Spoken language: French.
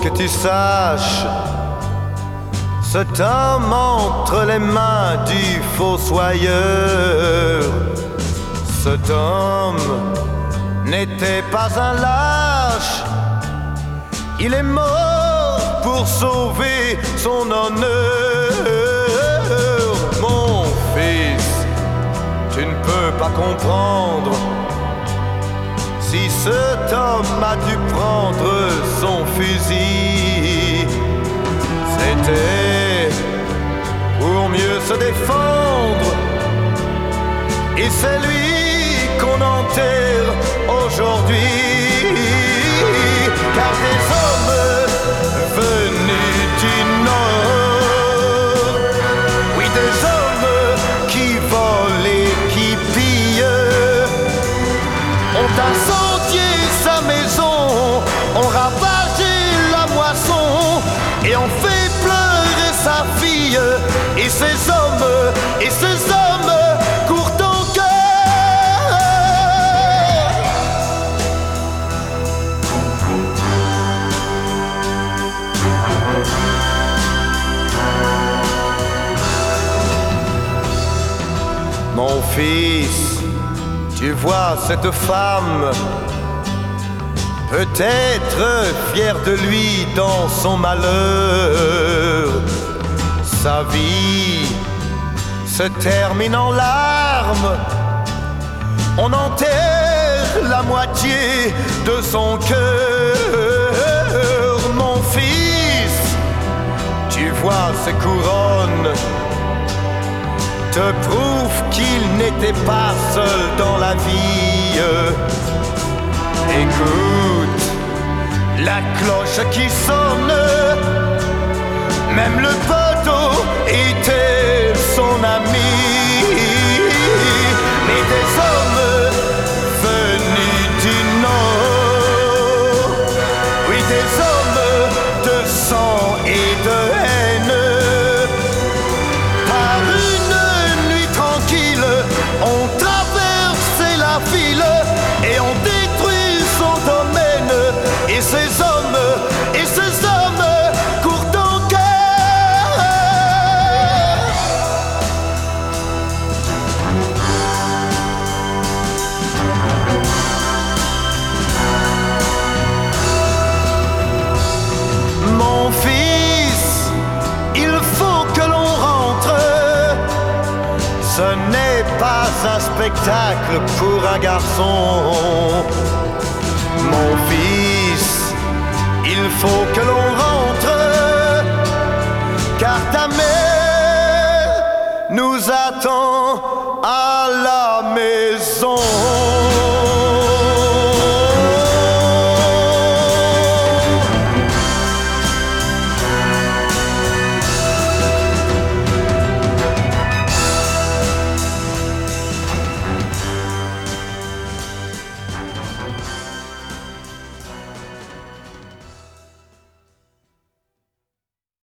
que tu saches, cet homme entre les mains du fossoyeur, cet homme n'était pas un lâche, il est mort pour sauver son honneur. Mon fils, tu ne peux pas comprendre, si cet homme a dû prendre son fusil, c'était pour mieux se défendre. Et c'est lui qu'on enterre aujourd'hui, car des hommes venus du Nord, oui, des hommes qui volent et qui pillent, ont incendié sa maison, ont ravagé la moisson et ont fait pleurer sa fille. Et ces hommes courent encore. Mon fils, tu vois cette femme, peut-être fière de lui dans son malheur. Sa vie se termine en larmes, on enterre la moitié de son cœur. Mon fils, tu vois ces couronnes te prouvent qu'il n'était pas seul dans la vie. Écoute la cloche qui sonne, même le poteau était son ami. Mais des hommes venus du Nord, oui, des hommes de sang et de haine, par une nuit tranquille, ont traversé la ville et ont détruit son domaine. Et ces hommes courent encore. Mon fils, il faut que l'on rentre. Ce n'est pas un spectacle pour un garçon. Mon fils, il faut que l'on rentre, car ta mère nous attend à la maison.